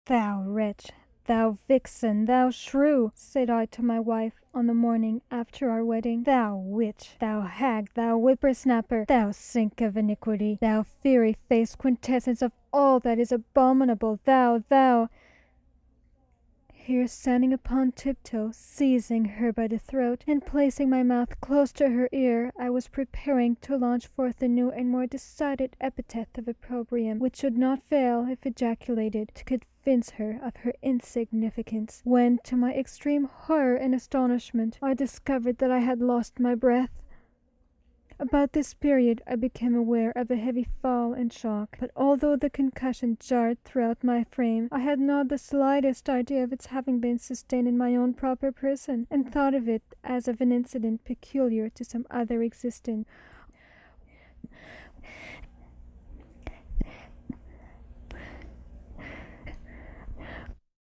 "Thou wretch, thou vixen, thou shrew," said I to my wife on the morning after our wedding, "thou witch, thou hag, thou whipper-snapper, thou sink of iniquity, thou fiery-faced quintessence of all that is abominable, thou—" Here, standing upon tiptoe, seizing her by the throat, and placing my mouth close to her ear, I was preparing to launch forth a new and more decided epithet of opprobrium, which should not fail, if ejaculated, to convince her of her insignificance, when, to my extreme horror and astonishment, I discovered that I had lost my breath. About this period I became aware of a heavy fall and shock, but although the concussion jarred throughout my frame, I had not the slightest idea of its having been sustained in my own proper person, and thought of it as of an incident peculiar to some other existence,